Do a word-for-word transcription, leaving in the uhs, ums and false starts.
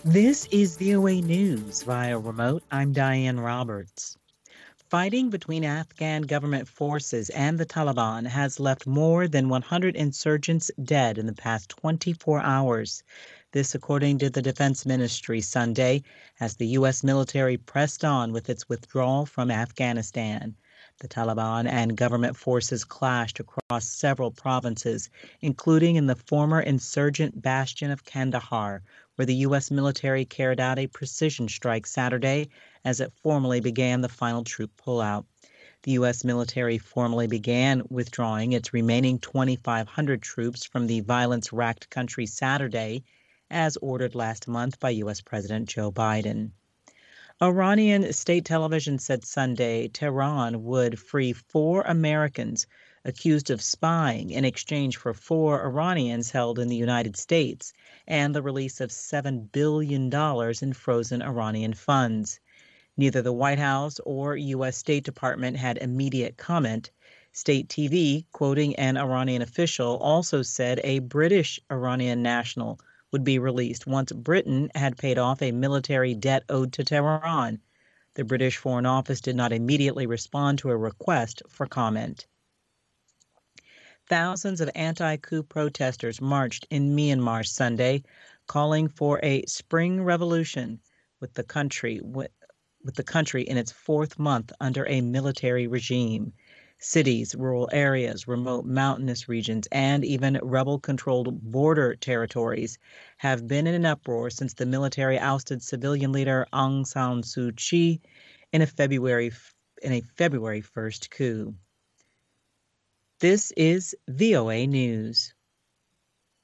This is V O A News via remote. I'm Diane Roberts. Fighting between Afghan government forces and the Taliban has left more than one hundred insurgents dead in the past twenty-four hours. This, according to the Defense Ministry Sunday, as the U S military pressed on with its withdrawal from Afghanistan. The Taliban and government forces clashed across several provinces, including in the former insurgent bastion of Kandahar, where the U S military carried out a precision strike Saturday as it formally began the final troop pullout. The U S military formally began withdrawing its remaining twenty-five hundred troops from the violence-racked country Saturday, as ordered last month by U S President Joe Biden. Iranian state television said Sunday Tehran would free four Americans accused of spying in exchange for four Iranians held in the United States and the release of seven billion dollars in frozen Iranian funds. Neither the White House or U S State Department had immediate comment. State T V, quoting an Iranian official, also said a British Iranian national would be released once Britain had paid off a military debt owed to Tehran. The British Foreign Office did not immediately respond to a request for comment. Thousands of anti-coup protesters marched in Myanmar Sunday, calling for a spring revolution with the country with the country in its fourth month under a military regime. Cities, rural areas, remote mountainous regions, and even rebel-controlled border territories have been in an uproar since the military ousted civilian leader Aung San Suu Kyi in a February in a February first coup. This is V O A News.